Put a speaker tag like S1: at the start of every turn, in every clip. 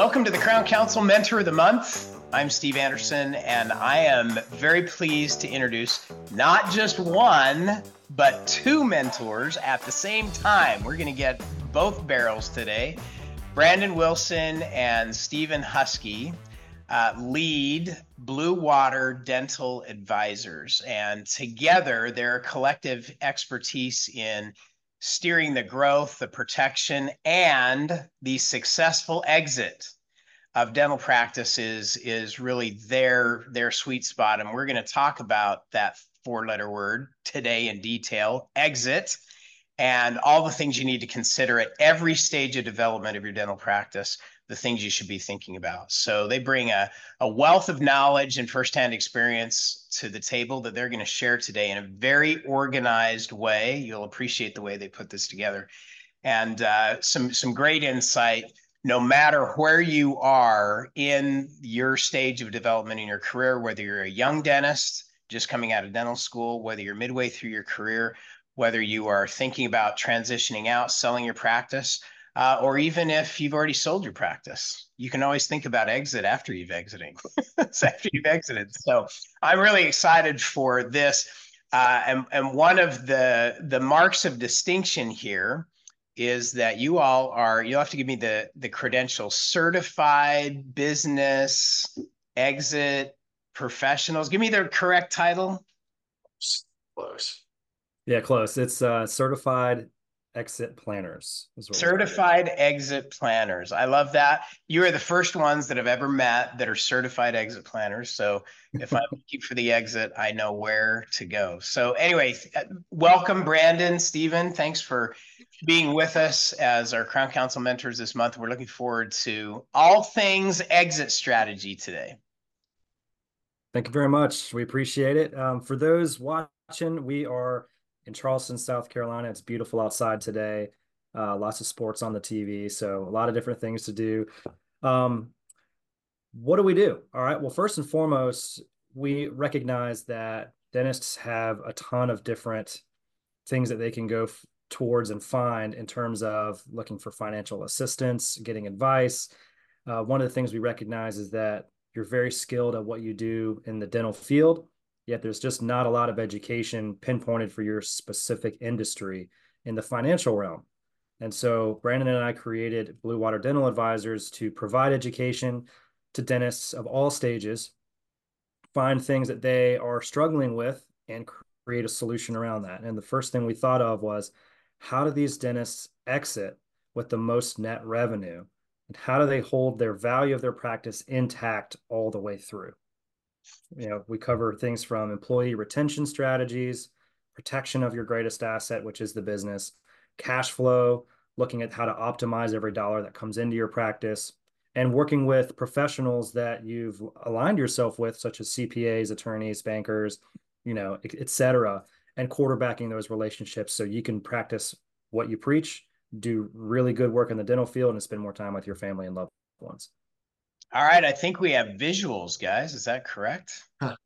S1: Welcome to the Crown Council Mentor of the Month. I'm Steve Anderson, and I am very pleased to introduce not just one, but two mentors at the same time. We're going to get both barrels today. Brandon Wilson and Stephen Husky lead Blue Water Dental Advisors, and together their collective expertise in steering the growth, the protection, and the successful exit of dental practices is really their sweet spot. And we're going to talk about that four-letter word today in detail, exit, and all the things you need to consider at every stage of development of your dental practice, the things you should be thinking about. So they bring a wealth of knowledge and firsthand experience to the table that they're going to share today in a very organized way. You'll appreciate the way they put this together, and some great insight. No matter where you are in your stage of development in your career, whether you're a young dentist just coming out of dental school, whether you're midway through your career, whether you are thinking about transitioning out, selling your practice, or even if you've already sold your practice, you can always think about exit after you've exited. After you've exited. So I'm really excited for this. And one of the marks of distinction here is that you'll have to give me the credential, certified business exit professionals. Give me the correct title.
S2: Close.
S3: Yeah, close. It's certified exit planners.
S1: Certified exit planners. I love that. You are the first ones that I've ever met that are certified exit planners. So if I'm looking for the exit, I know where to go. So anyway, welcome, Brandon, Stephen. Thanks for being with us as our Crown Council mentors this month. We're looking forward to all things exit strategy today.
S3: Thank you very much. We appreciate it. For those watching, we are in Charleston, South Carolina. It's beautiful outside today. Lots of sports on the TV, so a lot of different things to do. What do we do? All right. Well, first and foremost, we recognize that dentists have a ton of different things that they can go towards and find in terms of looking for financial assistance, getting advice. One of the things we recognize is that you're very skilled at what you do in the dental field, yet there's just not a lot of education pinpointed for your specific industry in the financial realm. And so Brandon and I created Blue Water Dental Advisors to provide education to dentists of all stages, find things that they are struggling with, and create a solution around that. And the first thing we thought of was, how do these dentists exit with the most net revenue? And how do they hold their value of their practice intact all the way through? We cover things from employee retention strategies, protection of your greatest asset, which is the business, cash flow, looking at how to optimize every dollar that comes into your practice, and working with professionals that you've aligned yourself with, such as CPAs, attorneys, bankers, et cetera, and quarterbacking those relationships so you can practice what you preach, do really good work in the dental field, and spend more time with your family and loved ones.
S1: All right. I think we have visuals, guys. Is that correct?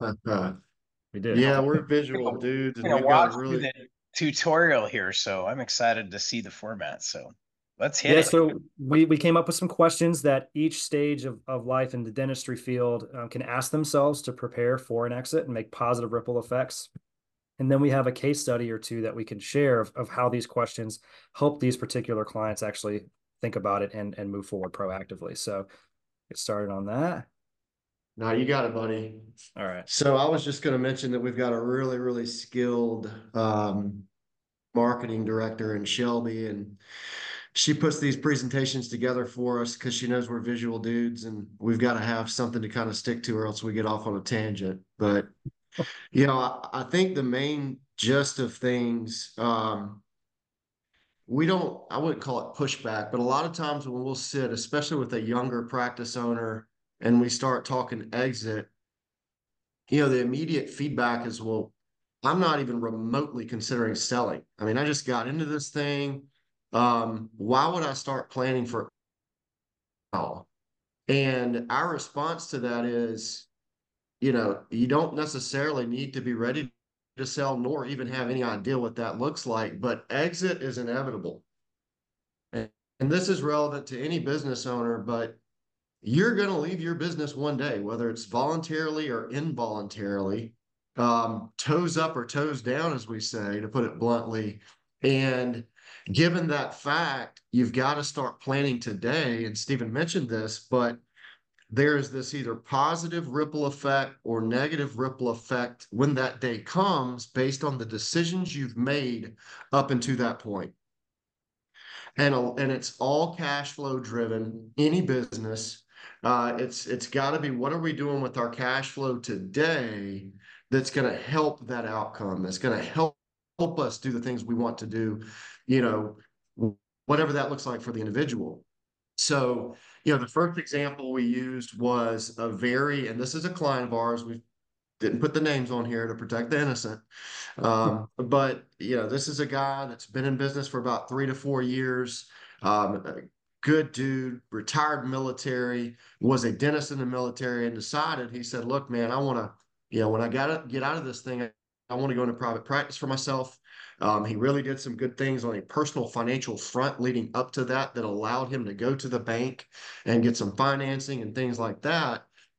S3: We did.
S2: Yeah, we're visual dudes, and
S1: We're
S2: we've
S1: gonna
S2: got
S1: walk
S2: a
S1: through
S2: really
S1: the tutorial here, so I'm excited to see the format. So let's hit it.
S3: So we came up with some questions that each stage of life in the dentistry field can ask themselves to prepare for an exit and make positive ripple effects. And then we have a case study or two that we can share of how these questions help these particular clients actually think about it and move forward proactively. So get started on that.
S2: No, you got it, buddy.
S3: All right.
S2: So I was just going to mention that we've got a really, really skilled marketing director in Shelby, and she puts these presentations together for us because she knows we're visual dudes, and we've got to have something to kind of stick to, or else we get off on a tangent. But I think the main gist of things, I wouldn't call it pushback, but a lot of times when we'll sit, especially with a younger practice owner, and we start talking exit, the immediate feedback is, well, I'm not even remotely considering selling. I mean, I just got into this thing. Why would I start planning for all? And our response to that is, you don't necessarily need to be ready to sell, nor even have any idea what that looks like, but exit is inevitable. And this is relevant to any business owner, but you're going to leave your business one day, whether it's voluntarily or involuntarily, toes up or toes down, as we say, to put it bluntly. And given that fact, you've got to start planning today. And Stephen mentioned this, but there is this either positive ripple effect or negative ripple effect when that day comes based on the decisions you've made up until that point. And it's all cash flow driven, any business. It's got to be, what are we doing with our cash flow today that's going to help that outcome, that's going to help us do the things we want to do, you know, whatever that looks like for the individual. So, the first example we used was and this is a client of ours. We didn't put the names on here to protect the innocent. But this is a guy that's been in business for about 3 to 4 years. A good dude, retired military, was a dentist in the military, and decided, he said, look, man, I want to, when I got to get out of this thing, I want to go into private practice for myself. He really did some good things on a personal financial front leading up to that allowed him to go to the bank and get some financing and things like that.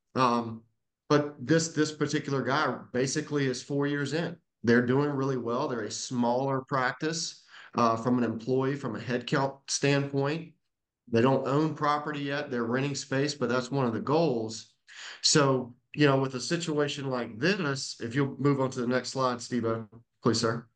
S2: But this particular guy basically is 4 years in. They're doing really well. They're a smaller practice from an employee, from a headcount standpoint. They don't own property yet. They're renting space, but that's one of the goals. So, with a situation like this, if you'll move on to the next slide, Steve, please, sir.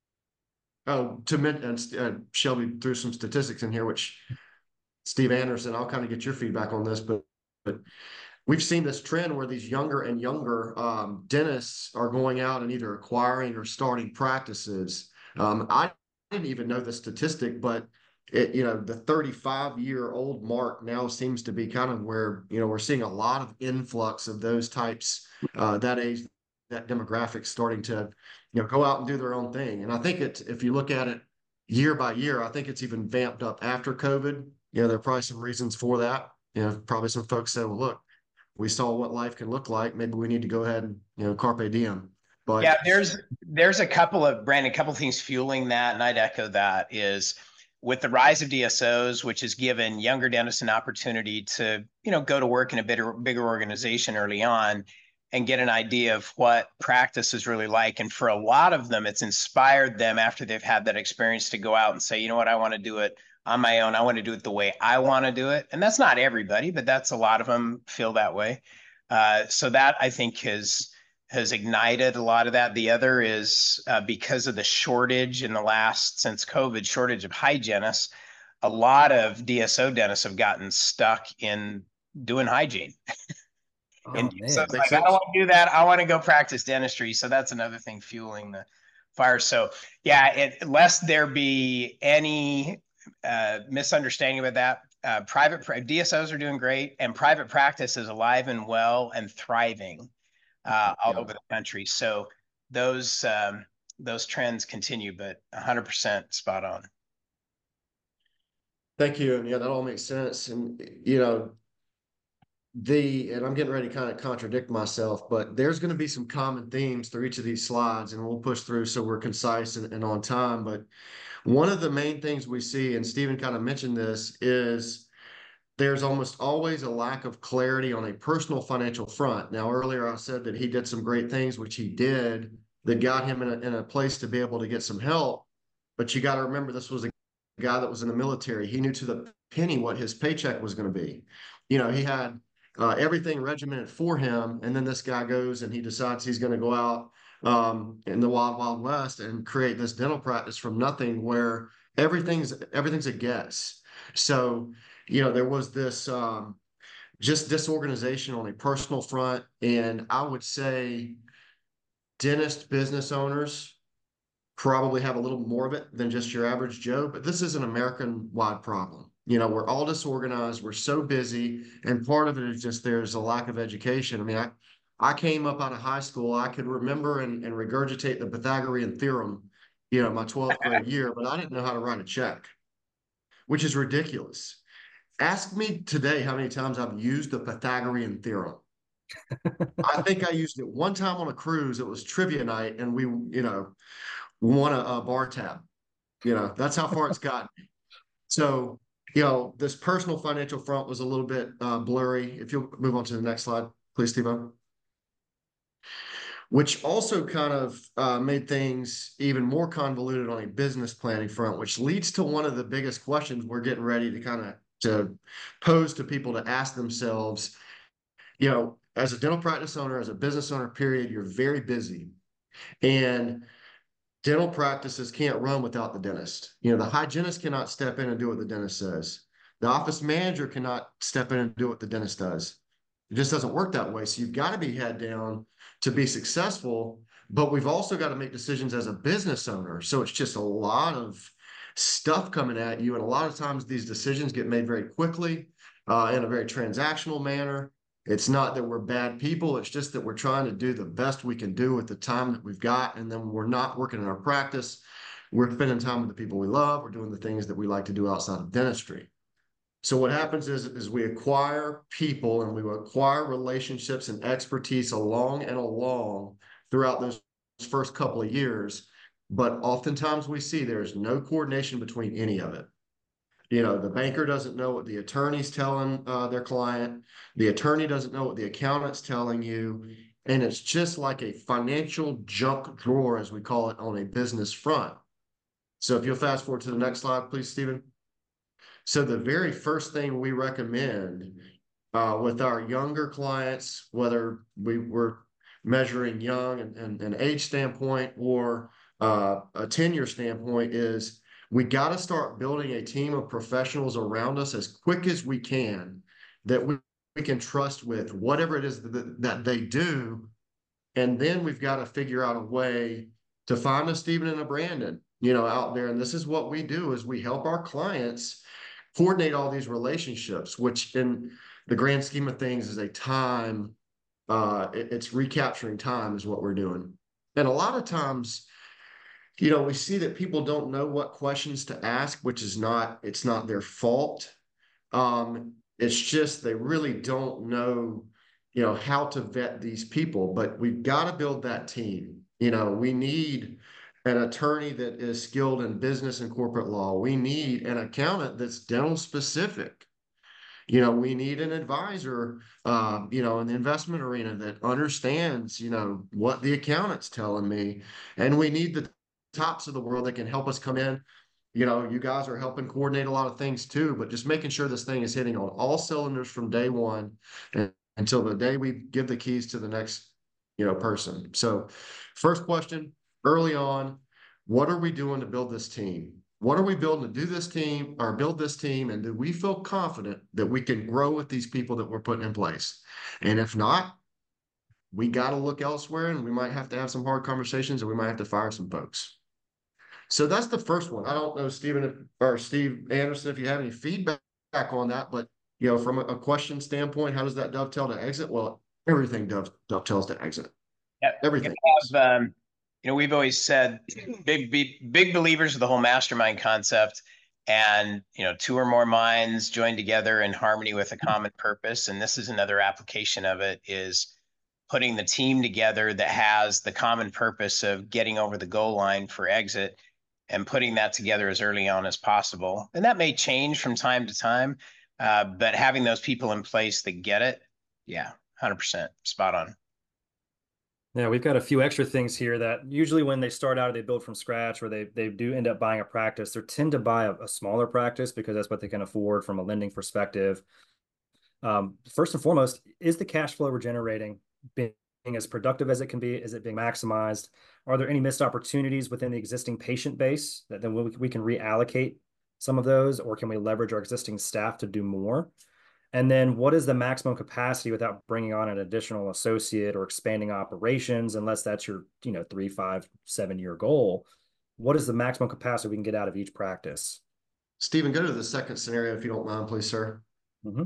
S2: Oh, Shelby threw some statistics in here, which Steve Anderson, I'll kind of get your feedback on this, but we've seen this trend where these younger and younger dentists are going out and either acquiring or starting practices. I didn't even know the statistic, but the 35-year-old mark now seems to be kind of where, we're seeing a lot of influx of those types, that age, that demographic starting to, go out and do their own thing. And I think if you look at it year by year, I think it's even vamped up after COVID. There are probably some reasons for that. Probably some folks said, well, look, we saw what life can look like. Maybe we need to go ahead and, carpe diem. But
S1: yeah, there's a couple of things fueling that, and I'd echo that, is with the rise of DSOs, which has given younger dentists an opportunity to, go to work in a bigger organization early on and get an idea of what practice is really like. And for a lot of them, it's inspired them after they've had that experience to go out and say, you know what, I want to do it on my own. I want to do it the way I want to do it. And that's not everybody, but that's a lot of them feel that way. So that, I think, has ignited a lot of that. The other is because of the shortage since COVID, shortage of hygienists, a lot of DSO dentists have gotten stuck in doing hygiene. And so it's like, I don't want to do that. I want to go practice dentistry. So that's another thing fueling the fire. So yeah, lest there be any misunderstanding about that, private DSOs are doing great, and private practice is alive and well and thriving all over the country. So those trends continue, but 100% spot on.
S2: Thank you. And yeah, that all makes sense. And, and I'm getting ready to kind of contradict myself, but there's going to be some common themes through each of these slides, and we'll push through so we're concise and on time. But one of the main things we see, and Stephen kind of mentioned this, is there's almost always a lack of clarity on a personal financial front. Now, earlier I said that he did some great things, which he did, that got him in a place to be able to get some help. But you got to remember, this was a guy that was in the military. He knew to the penny what his paycheck was going to be. He had everything regimented for him. And then this guy goes and he decides he's going to go out in the wild, wild west and create this dental practice from nothing, where everything's a guess. So, there was this just disorganization on a personal front. And I would say dentist business owners probably have a little more of it than just your average Joe, but this is an American-wide problem. We're all disorganized. We're so busy. And part of it is just there's a lack of education. I mean, I came up out of high school. I could remember and regurgitate the Pythagorean theorem, my 12th grade year, but I didn't know how to write a check, which is ridiculous. Ask me today how many times I've used the Pythagorean theorem. I think I used it one time on a cruise. It was trivia night, and we, won a bar tab. That's how far it's gotten. So, This personal financial front was a little bit blurry. If you'll move on to the next slide, please, Steve. Which also kind of made things even more convoluted on a business planning front, which leads to one of the biggest questions we're getting ready to to pose to people to ask themselves. As a dental practice owner, as a business owner, period, you're very busy. And dental practices can't run without the dentist. The hygienist cannot step in and do what the dentist says. The office manager cannot step in and do what the dentist does. It just doesn't work that way. So you've got to be head down to be successful, but we've also got to make decisions as a business owner. So it's just a lot of stuff coming at you. And a lot of times these decisions get made very quickly in a very transactional manner. It's not that we're bad people. It's just that we're trying to do the best we can do with the time that we've got. And then we're not working in our practice. We're spending time with the people we love. We're doing the things that we like to do outside of dentistry. So what happens is we acquire people and we acquire relationships and expertise along throughout those first couple of years. But oftentimes we see there's no coordination between any of it. The banker doesn't know what the attorney's telling their client. The attorney doesn't know what the accountant's telling you. And it's just like a financial junk drawer, as we call it, on a business front. So if you'll fast forward to the next slide, please, Stephen. So the very first thing we recommend with our younger clients, whether we were measuring young and an age standpoint or a tenure standpoint, is we got to start building a team of professionals around us as quick as we can that we can trust with whatever it is that they do. And then we've got to figure out a way to find a Stephen and a Brandon, out there. And this is what we do is we help our clients coordinate all these relationships, which in the grand scheme of things is a time, it's recapturing time is what we're doing. And a lot of times, we see that people don't know what questions to ask, which is it's not their fault. It's just they really don't know, how to vet these people. But we've got to build that team. We need an attorney that is skilled in business and corporate law. We need an accountant that's dental specific. We need an advisor, in the investment arena that understands, what the accountant's telling me. And we need the tops of the world that can help us come in. You guys are helping coordinate a lot of things too, but just making sure this thing is hitting on all cylinders from day one until the day we give the keys to the next, person. So first question early on, what are we doing to build this team? What are we building to do this team or build this team? And do we feel confident that we can grow with these people that we're putting in place? And if not, we got to look elsewhere and we might have to have some hard conversations and we might have to fire some folks. So that's the first one. I don't know, Stephen or Steve Anderson, if you have any feedback on that, but from a question standpoint, how does that dovetail to exit? Well, everything dovetails to exit.
S1: Yeah,
S2: Everything.
S1: We've always said big believers of the whole mastermind concept, and two or more minds joined together in harmony with a common purpose. And this is another application of it, is putting the team together that has the common purpose of getting over the goal line for exit and putting that together as early on as possible. And that may change from time to time, but having those people in place that get it, 100% spot on.
S3: Yeah, we've got a few extra things here that usually when they start out, they build from scratch, or they do end up buying a practice. They tend to buy a smaller practice because that's what they can afford from a lending perspective. First and foremost, is the cash flow we're generating being as productive as it can be? Is it being maximized? Are there any missed opportunities within the existing patient base that then we can reallocate some of those, or can we leverage our existing staff to do more? And then what is the maximum capacity without bringing on an additional associate or expanding operations, unless that's your 3, 5, 7-year goal? What is the maximum capacity we can get out of each practice?
S2: Stephen, go to the second scenario if you don't mind, please, sir.
S3: Mm-hmm.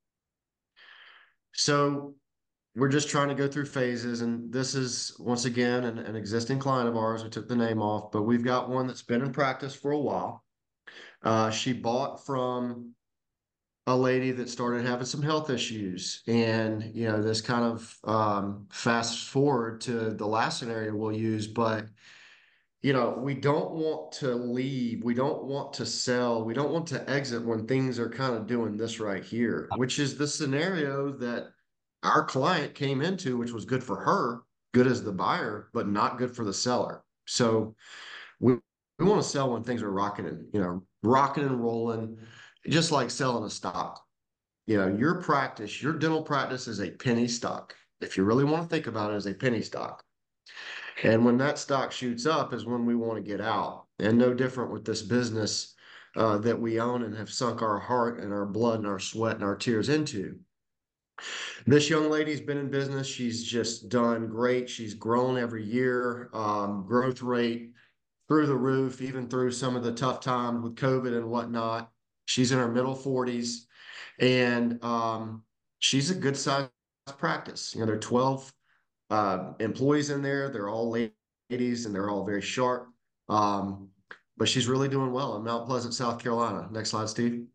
S2: So we're just trying to go through phases, and this is once again an existing client of ours. We took the name off, but we've got one that's been in practice for a while. She bought from a lady that started having some health issues, and this kind of fast forward to the last scenario we'll use, but we don't want to leave. We don't want to sell. We don't want to exit when things are kind of doing this right here, which is the scenario that our client came into, which was good for her, good as the buyer, but not good for the seller. So we want to sell when things are rocking and rolling, just like selling a stock. Your dental practice is a penny stock. If you really want to think about it as a penny stock. And when that stock shoots up is when we want to get out. And no different with this business that we own and have sunk our heart and our blood and our sweat and our tears into. This young lady's been in business. She's just done great. She's grown every year, growth rate through the roof, even through some of the tough times with COVID and whatnot. She's in her middle 40s, and she's a good sized practice. There are 12 employees in there. They're all ladies and they're all very sharp. But she's really doing well in Mount Pleasant, South Carolina. Next slide, Steve.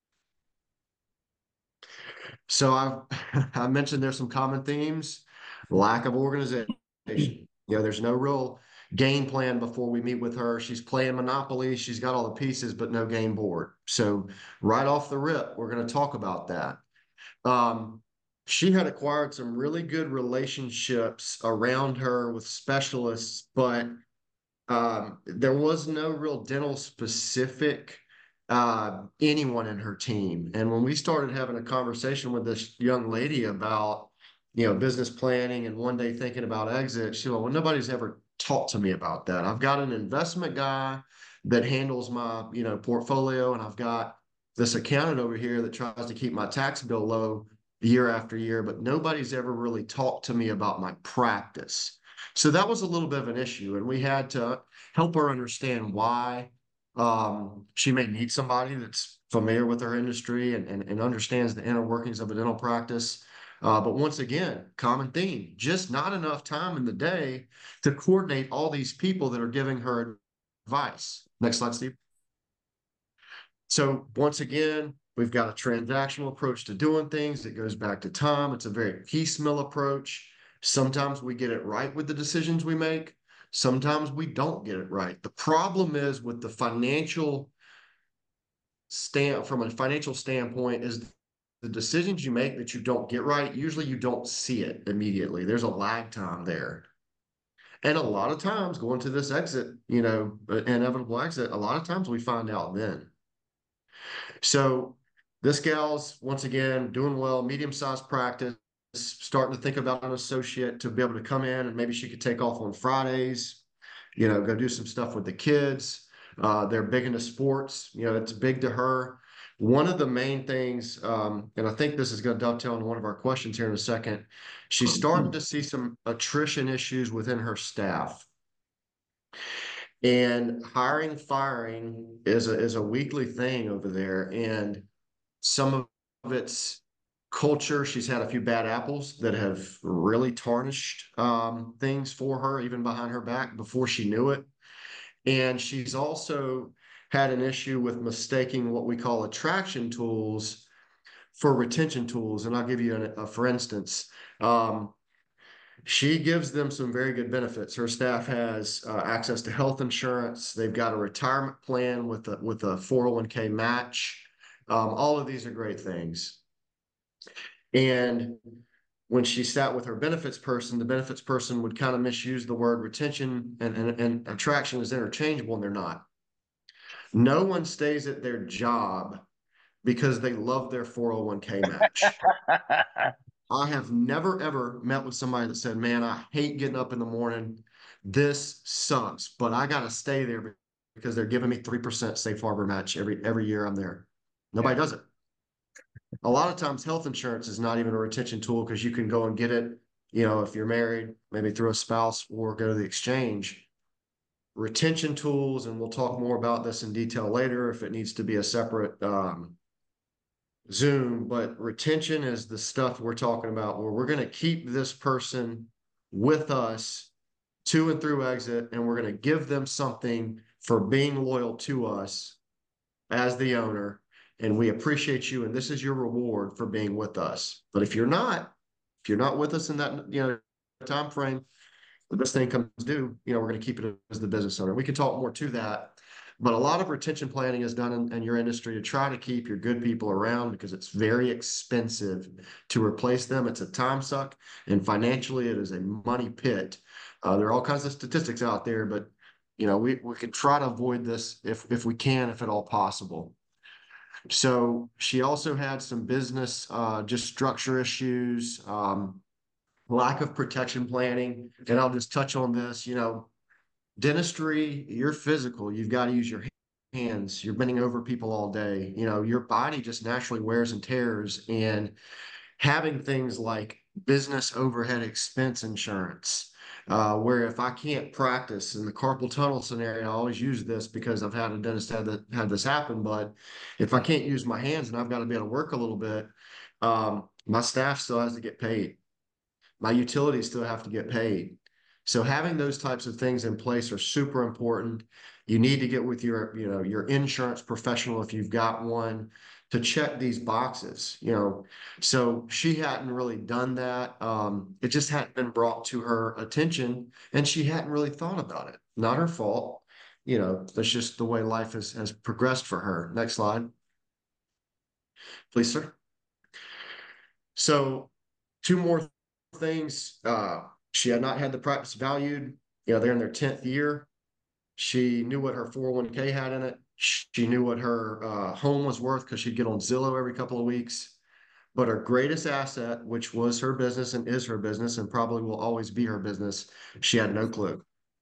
S2: So I mentioned there's some common themes: lack of organization. There's no real game plan before we meet with her. She's playing Monopoly. She's got all the pieces, but no game board. So right off the rip, we're going to talk about that. She had acquired some really good relationships around her with specialists, but there was no real dental specific anyone in her team. And when we started having a conversation with this young lady about, business planning and one day thinking about exit, she said, well, nobody's ever talked to me about that. I've got an investment guy that handles my, portfolio, and I've got this accountant over here that tries to keep my tax bill low year after year, but nobody's ever really talked to me about my practice. So that was a little bit of an issue, and we had to help her understand why she may need somebody that's familiar with her industry and understands the inner workings of a dental practice. But once again, common theme, just not enough time in the day to coordinate all these people that are giving her advice. Next slide, Steve. So once again, we've got a transactional approach to doing things. It goes back to Tom. It's a very piecemeal approach. Sometimes we get it right with the decisions we make. Sometimes we don't get it right. The problem is with the from a financial standpoint is the decisions you make that you don't get right, usually you don't see it immediately. There's a lag time there. And a lot of times going to this exit, inevitable exit, a lot of times we find out then. So this gal's, once again, doing well, medium-sized practice, starting to think about an associate to be able to come in, and maybe she could take off on Fridays, go do some stuff with the kids. They're big into sports. It's big to her. One of the main things, and I think this is going to dovetail into one of our questions here in a second, she's starting to see some attrition issues within her staff. And hiring, firing is a weekly thing over there. And some of it's culture. She's had a few bad apples that have really tarnished things for her, even behind her back, before she knew it. And she's also had an issue with mistaking what we call attraction tools for retention tools. And I'll give you for instance, she gives them some very good benefits. Her staff has access to health insurance. They've got a retirement plan with a 401k match. All of these are great things. And when she sat with her benefits person, the benefits person would kind of misuse the word retention and attraction is interchangeable, and they're not. No one stays at their job because they love their 401k match. I have never, ever met with somebody that said, man, I hate getting up in the morning. This sucks, but I got to stay there because they're giving me 3% safe harbor match every year I'm there. Nobody does it. A lot of times health insurance is not even a retention tool because you can go and get it, if you're married, maybe through a spouse or go to the exchange. Retention tools, and we'll talk more about this in detail later if it needs to be a separate Zoom, but retention is the stuff we're talking about where we're going to keep this person with us to and through exit, and we're going to give them something for being loyal to us as the owner. And we appreciate you, and this is your reward for being with us. But if you're not with us in that time frame, If this thing comes due, we're going to keep it as the business owner. We can talk more to that. But a lot of retention planning is done in your industry to try to keep your good people around because it's very expensive to replace them. It's a time suck, and financially, it is a money pit. There are all kinds of statistics out there, but we can try to avoid this if we can, if at all possible. So she also had some business just structure issues, lack of protection planning, and I'll just touch on this. Dentistry, you're physical. You've got to use your hands. You're bending over people all day. Your body just naturally wears and tears. And having things like business overhead expense insurance, where if I can't practice in the carpal tunnel scenario, I always use this because I've had a dentist had this happen. But if I can't use my hands and I've got to be able to work a little bit, my staff still has to get paid. My utilities still have to get paid. So having those types of things in place are super important. You need to get with your insurance professional if you've got one to check these boxes. So she hadn't really done that. It just hadn't been brought to her attention, and she hadn't really thought about it. Not her fault. That's just the way life has progressed for her. Next slide, please, sir. So two more things. She had not had the practice valued. They're in their 10th year. She knew what her 401k had in it. She knew what her home was worth because she'd get on Zillow every couple of weeks. But her greatest asset, which was her business and is her business and probably will always be her business, she had no clue.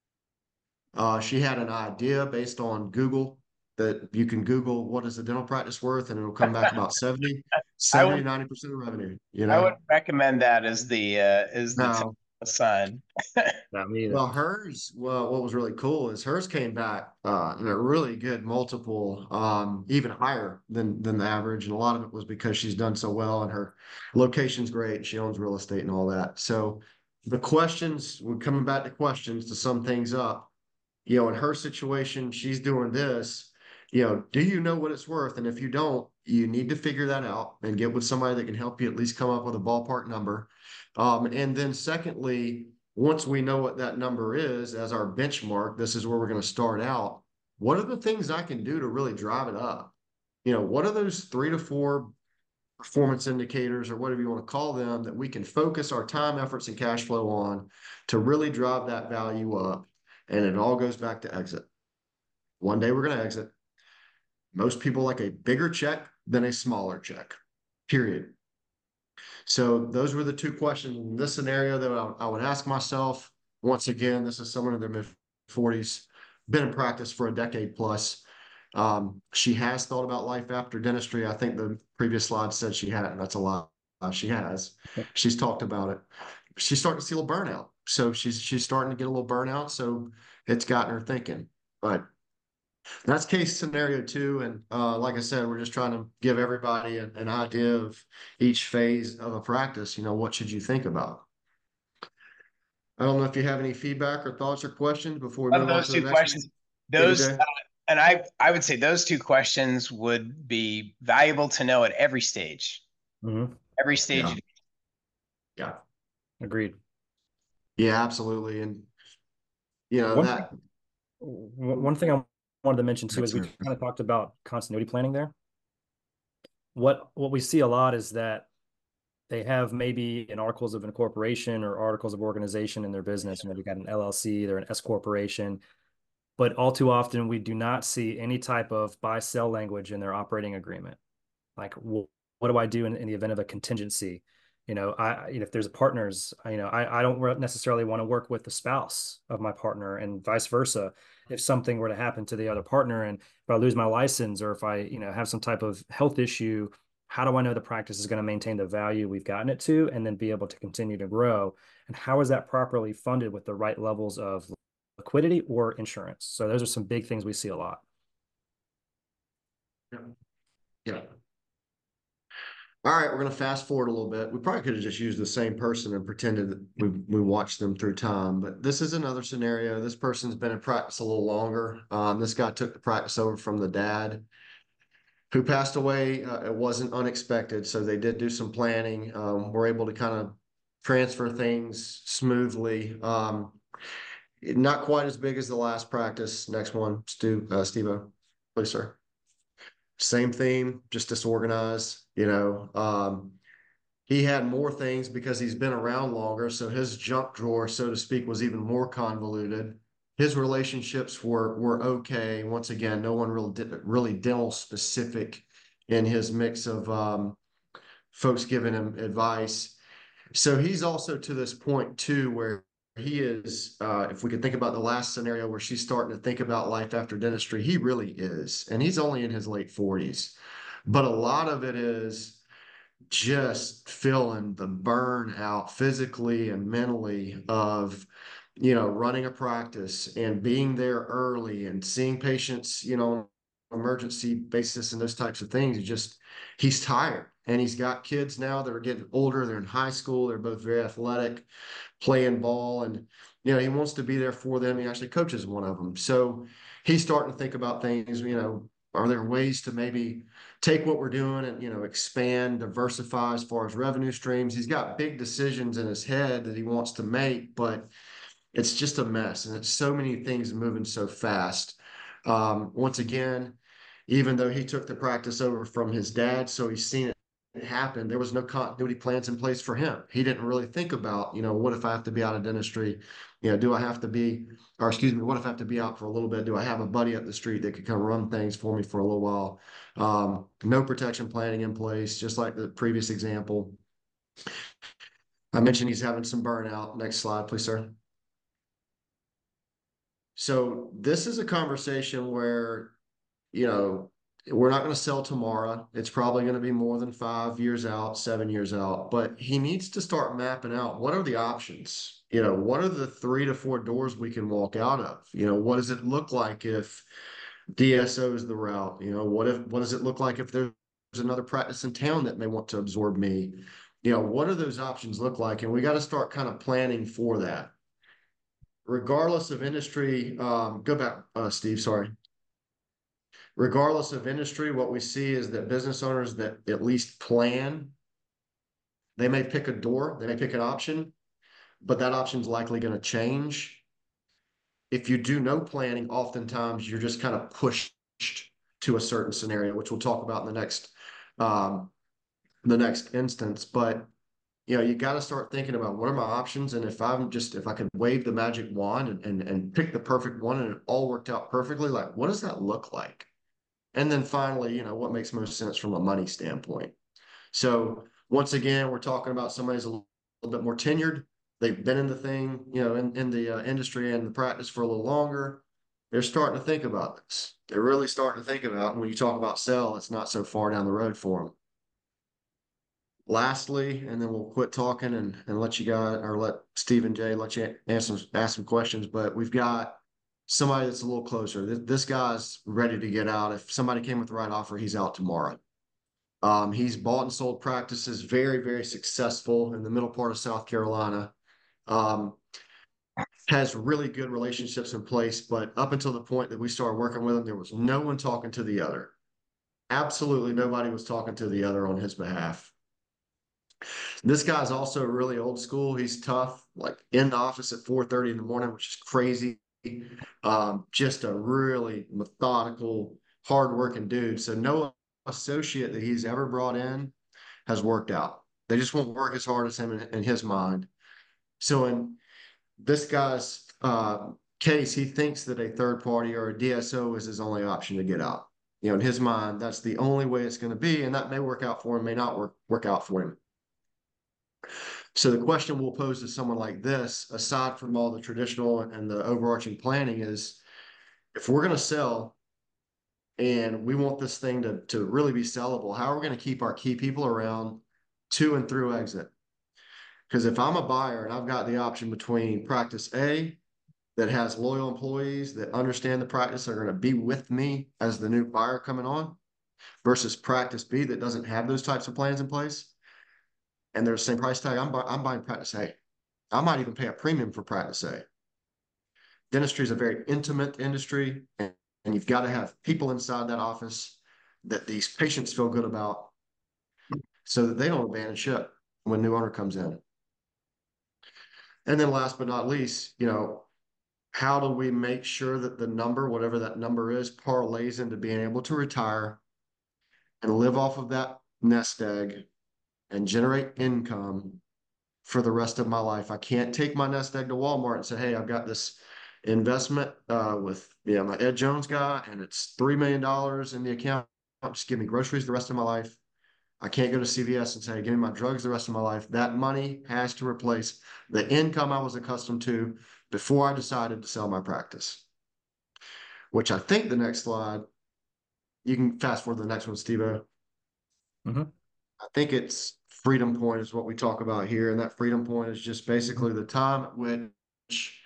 S2: She had an idea based on Google that you can Google what is a dental practice worth, and it'll come back about 70, 90% of revenue.
S1: I would recommend that as the
S2: No.
S1: sign.
S3: Not me either.
S2: Well, what was really cool is hers came back in a really good multiple, even higher than the average. And a lot of it was because she's done so well and her location's great. She owns real estate and all that. So the questions, we're coming back to questions to sum things up. In her situation, she's doing this. Do you know what it's worth? And if you don't, you need to figure that out and get with somebody that can help you at least come up with a ballpark number. And then secondly, once we know what that number is as our benchmark, this is where we're going to start out. What are the things I can do to really drive it up? What are those 3 to 4 performance indicators or whatever you want to call them that we can focus our time, efforts, and cash flow on to really drive that value up? And it all goes back to exit. One day we're going to exit. Most people like a bigger check than a smaller check, period. So those were the two questions in this scenario that I would ask myself. Once again, this is someone in their mid 40s, been in practice for a decade plus. She has thought about life after dentistry. I think the previous slide said she hadn't. That's a lie. She has. She's talked about it. She's starting to see a little burnout. So she's starting to get a little burnout. So it's gotten her thinking. But that's case scenario 2. And like I said, we're just trying to give everybody an idea of each phase of a practice. What should you think about? I don't know if you have any feedback or thoughts or questions before we move on
S1: Those
S2: to the
S1: two
S2: next
S1: questions.
S2: one.
S1: Those and I would say those two questions would be valuable to know at every stage.
S3: Mm-hmm.
S1: Every stage.
S2: Yeah.
S3: Agreed.
S2: Yeah, absolutely. And
S3: one thing I wanted to mention too is we kind of talked about continuity planning there. What we see a lot is that they have maybe an articles of incorporation or articles of organization in their business. They've got an LLC, they're an S corporation, but all too often we do not see any type of buy-sell language in their operating agreement. Like, what do I do in the event of a contingency? If there's a partners, I don't necessarily want to work with the spouse of my partner, and vice versa. If something were to happen to the other partner, and if I lose my license, or if I, have some type of health issue, how do I know the practice is going to maintain the value we've gotten it to, and then be able to continue to grow? And how is that properly funded with the right levels of liquidity or insurance? So those are some big things we see a lot.
S2: Yeah. All right, we're going to fast forward a little bit. We probably could have just used the same person and pretended that we watched them through time, but this is another scenario. This person's been in practice a little longer. This guy took the practice over from the dad who passed away. It wasn't unexpected, so they did do some planning. We're able to kind of transfer things smoothly. Not quite as big as the last practice. Next one, Steve-O, please, sir. Same theme, just disorganized, he had more things because he's been around longer. So his junk drawer, so to speak, was even more convoluted. His relationships were okay. Once again, no one really dental specific in his mix of folks giving him advice. So he's also to this point too, where he is, if we could think about the last scenario where she's starting to think about life after dentistry, he really is. And he's only in his late 40s. But a lot of it is just feeling the burnout physically and mentally of, running a practice and being there early and seeing patients, emergency basis and those types of things. He's tired, and he's got kids now that are getting older. They're in high school. They're both very athletic, playing ball, and he wants to be there for them. He actually coaches one of them. So he's starting to think about things, are there ways to maybe take what we're doing and, expand, diversify as far as revenue streams? He's got big decisions in his head that he wants to make, but it's just a mess. And it's so many things moving so fast. Once again, even though he took the practice over from his dad, so he's seen it happen, there was no continuity plans in place for him. He didn't really think about, what if I have to be out of dentistry? Do I have to be, or excuse me, what if I have to be out for a little bit? Do I have a buddy up the street that could come run things for me for a little while? No protection planning in place, just like the previous example. I mentioned he's having some burnout. Next slide, please, sir. So this is a conversation where, we're not going to sell tomorrow. It's probably going to be more than 5 years out, 7 years out, but he needs to start mapping out what are the options? What are the 3 to 4 doors we can walk out of? What does it look like if DSO is the route? What does it look like if there's another practice in town that may want to absorb me? What do those options look like? And we got to start kind of planning for that. Regardless of industry, go back, Steve, sorry. Regardless of industry, what we see is that business owners that at least plan, they may pick a door, they may pick an option, but that option is likely going to change. If you do no planning, oftentimes you're just kind of pushed to a certain scenario, which we'll talk about in the next instance. But you got to start thinking about what are my options, and if I could wave the magic wand and pick the perfect one and it all worked out perfectly, like what does that look like? And then finally, what makes most sense from a money standpoint. So once again, we're talking about somebody who's a little bit more tenured. They've been in the thing, in the industry and the practice for a little longer. They're starting to think about this. They're really starting to think about when you talk about sell, it's not so far down the road for them. Lastly, and then we'll quit talking and let you guys, or let Steve and Jay let you ask some questions. But we've got somebody that's a little closer. This guy's ready to get out. If somebody came with the right offer, he's out tomorrow. He's bought and sold practices, very, very successful in the middle part of South Carolina. Has really good relationships in place, but up until the point that we started working with him, there was no one talking to the other. Absolutely nobody was talking to the other on his behalf. This guy's also really old school. He's tough, like in the office at 4:30 in the morning, which is crazy. Just a really methodical, hardworking dude. So no associate that he's ever brought in has worked out. They just won't work as hard as him in his mind. So in this guy's case, he thinks that a third party or a DSO is his only option to get out. In his mind, that's the only way it's going to be, and that may work out for him, may not work out for him. So the question we'll pose to someone like this, aside from all the traditional and the overarching planning, is if we're going to sell and we want this thing to really be sellable, how are we going to keep our key people around to and through exit? Because if I'm a buyer and I've got the option between practice A that has loyal employees that understand the practice are going to be with me as the new buyer coming on versus practice B that doesn't have those types of plans in place, and they're the same price tag, I'm buying practice A. I might even pay a premium for practice A. Dentistry is a very intimate industry, and you've got to have people inside that office that these patients feel good about so that they don't abandon ship when new owner comes in. And then last but not least, how do we make sure that the number, whatever that number is, parlays into being able to retire and live off of that nest egg and generate income for the rest of my life. I can't take my nest egg to Walmart and say, hey, I've got this investment with my Ed Jones guy, and it's $3 million in the account. Just give me groceries the rest of my life. I can't go to CVS and say, give me my drugs the rest of my life. That money has to replace the income I was accustomed to before I decided to sell my practice. Which I think the next slide, you can fast forward to the next one, Steve.
S3: Mhm.
S2: I think it's freedom point is what we talk about here. And that freedom point is just basically the time at which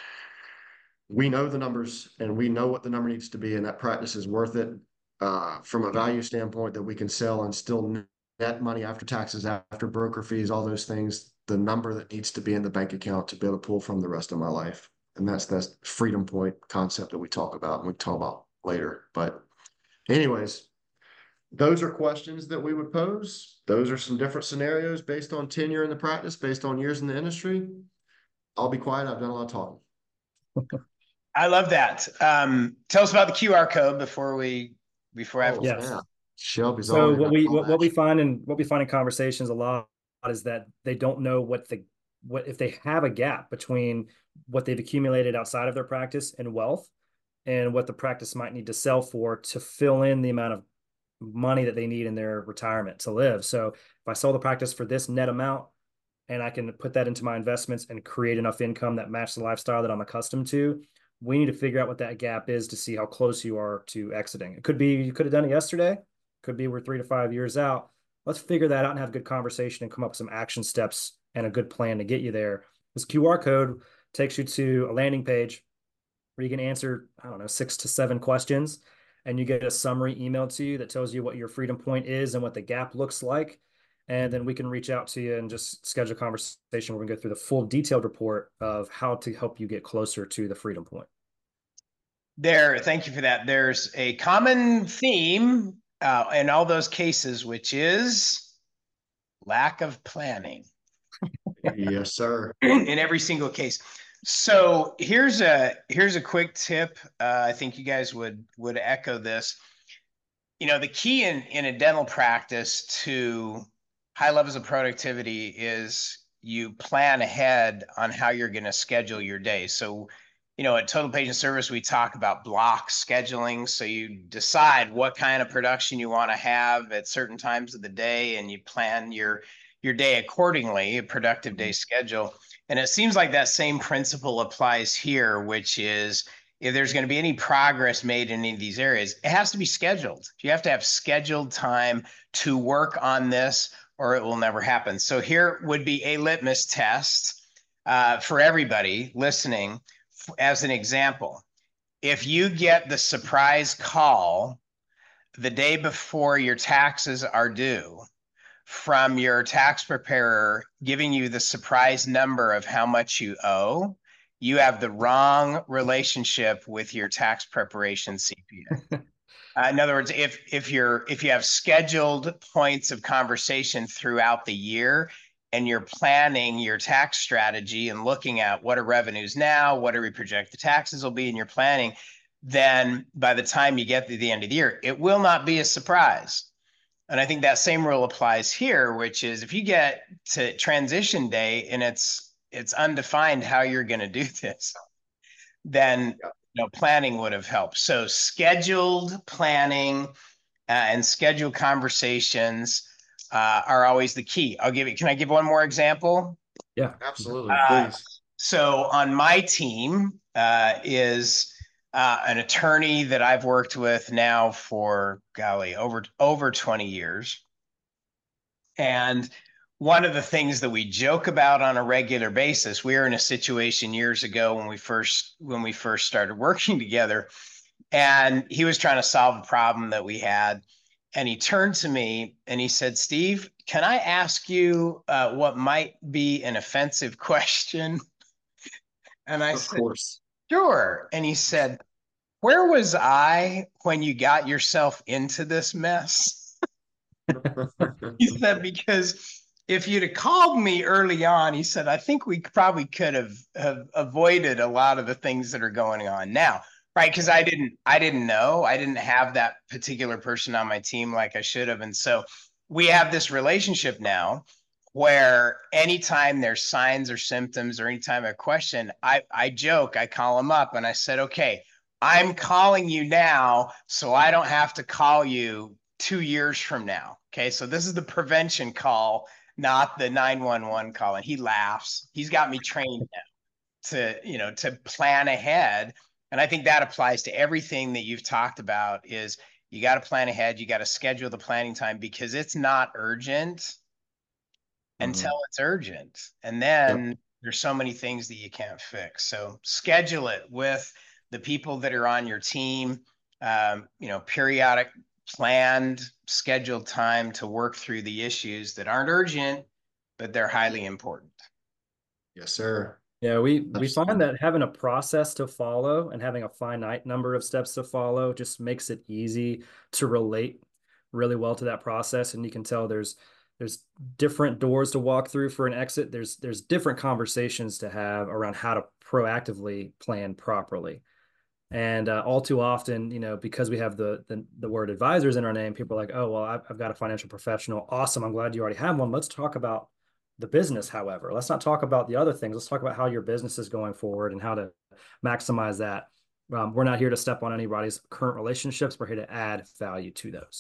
S2: we know the numbers and we know what the number needs to be, and that practice is worth it from a value standpoint that we can sell and still net money after taxes, after broker fees, all those things, the number that needs to be in the bank account to be able to pull from the rest of my life. And that's that freedom point concept that we talk about and we talk about later. But anyways, those are questions that we would pose. Those are some different scenarios based on tenure in the practice, based on years in the industry. I'll be quiet. I've done a lot of talking.
S1: I love that. Tell us about the QR code before I have.
S2: Oh,
S3: Yes.
S2: yeah. Shelby's
S3: So
S2: already
S3: what we find in conversations a lot is that they don't know what if they have a gap between what they've accumulated outside of their practice and wealth and what the practice might need to sell for to fill in the amount of money that they need in their retirement to live. So if I sell the practice for this net amount and I can put that into my investments and create enough income that match the lifestyle that I'm accustomed to, we need to figure out what that gap is to see how close you are to exiting. It could be you could have done it yesterday. Could be we're 3 to 5 years out. Let's figure that out and have a good conversation and come up with some action steps and a good plan to get you there. This QR code takes you to a landing page where you can answer, I don't know, 6 to 7 questions, and you get a summary emailed to you that tells you what your freedom point is and what the gap looks like. And then we can reach out to you and just schedule a conversation where we can go through the full detailed report of how to help you get closer to the freedom point.
S1: Thank you for that. There's a common theme in all those cases, which is lack of planning.
S2: Yes, sir.
S1: In every single case. So here's a quick tip. I think you guys would echo this. The key in a dental practice to high levels of productivity is you plan ahead on how you're going to schedule your day. So, at Total Patient Service, we talk about block scheduling. So you decide what kind of production you want to have at certain times of the day, and you plan your day accordingly, a productive day schedule. And it seems like that same principle applies here, which is if there's going to be any progress made in any of these areas, it has to be scheduled. You have to have scheduled time to work on this, or it will never happen. So here would be a litmus test for everybody listening. As an example, if you get the surprise call the day before your taxes are due from your tax preparer giving you the surprise number of how much you owe, you have the wrong relationship with your tax preparation CPA. In other words, if you have scheduled points of conversation throughout the year and you're planning your tax strategy and looking at what are revenues now, what do we project the taxes will be in your planning, then by the time you get to the end of the year, it will not be a surprise. And I think that same rule applies here, which is if you get to transition day and it's undefined how you're going to do this, then planning would have helped. So scheduled planning and scheduled conversations are always the key. Can I give one more example?
S3: Yeah,
S2: absolutely. Please.
S1: So on my team is an attorney that I've worked with now for, over 20 years. And one of the things that we joke about on a regular basis, we were in a situation years ago when we first started working together, and he was trying to solve a problem that we had. And he turned to me and he said, Steve, can I ask you what might be an offensive question? And I said, sure. And he said, where was I when you got yourself into this mess? He said, because if you'd have called me early on, he said, I think we probably could have avoided a lot of the things that are going on now. Right. Because I didn't know. I didn't have that particular person on my team like I should have. And so we have this relationship now where anytime there's signs or symptoms or anytime I question, I joke, I call him up and I said, okay, I'm calling you now so I don't have to call you 2 years from now. Okay. So this is the prevention call, not the 911 call. And he laughs. He's got me trained now to plan ahead. And I think that applies to everything that you've talked about is you got to plan ahead. You got to schedule the planning time because it's not urgent until it's urgent. And then there's so many things that you can't fix. So schedule it with the people that are on your team, periodic planned scheduled time to work through the issues that aren't urgent, but they're highly important.
S2: Yes, sir.
S3: Yeah, we find that having a process to follow and having a finite number of steps to follow just makes it easy to relate really well to that process. And you can tell there's different doors to walk through for an exit. There's different conversations to have around how to proactively plan properly. And all too often, because we have the word advisors in our name, people are like, oh, well, I've got a financial professional. Awesome. I'm glad you already have one. Let's talk about the business, however. Let's not talk about the other things. Let's talk about how your business is going forward and how to maximize that. We're not here to step on anybody's current relationships. We're here to add value to those.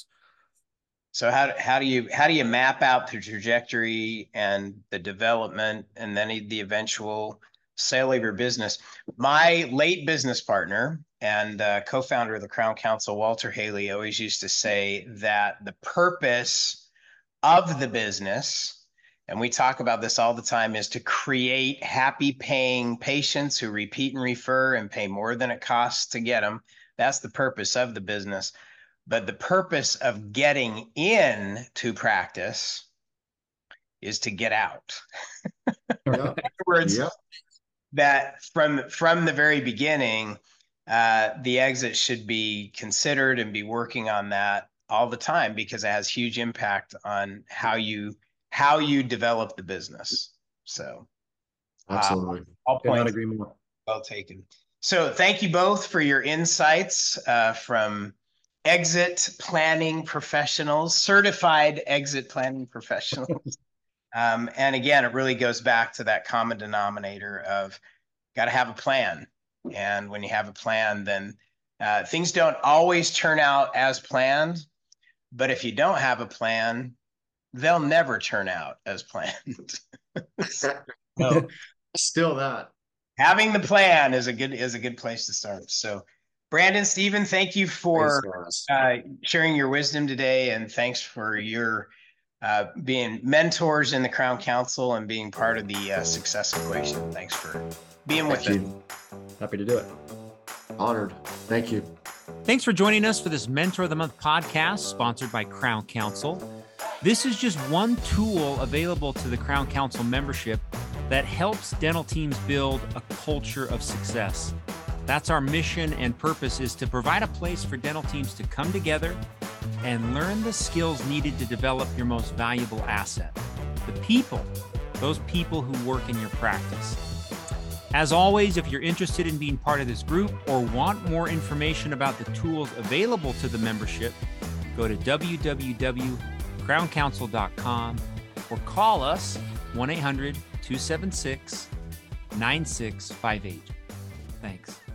S1: So how do you map out the trajectory and the development and then the eventual sale of your business? My late business partner and co-founder of the Crown Counsel, Walter Haley, always used to say that the purpose of the business, and we talk about this all the time, is to create happy paying patients who repeat and refer and pay more than it costs to get them. That's the purpose of the business. But the purpose of getting into practice is to get out. In other words, that from the very beginning, the exit should be considered and be working on that all the time because it has huge impact on how you develop the business. So
S2: absolutely.
S1: All points
S3: Cannot agree more.
S1: Well taken. So thank you both for your insights from exit planning professionals, certified exit planning professionals. And again, it really goes back to that common denominator of got to have a plan. And when you have a plan, then things don't always turn out as planned. But if you don't have a plan, they'll never turn out as planned.
S2: No, still that.
S1: Having the plan is a good place to start. So Brandon, Stephen, thank you for sharing your wisdom today. And thanks for your being mentors in the Crown Counsel and being part of the success equation. Thanks for being with us.
S3: Happy to do it.
S2: Honored. Thank you.
S4: Thanks for joining us for this Mentor of the Month podcast sponsored by Crown Counsel. This is just one tool available to the Crown Counsel membership that helps dental teams build a culture of success. That's our mission and purpose, is to provide a place for dental teams to come together and learn the skills needed to develop your most valuable asset, the people, those people who work in your practice. As always, if you're interested in being part of this group or want more information about the tools available to the membership, go to www.crowncounsel.com or call us 1-800-276-9658. Thanks.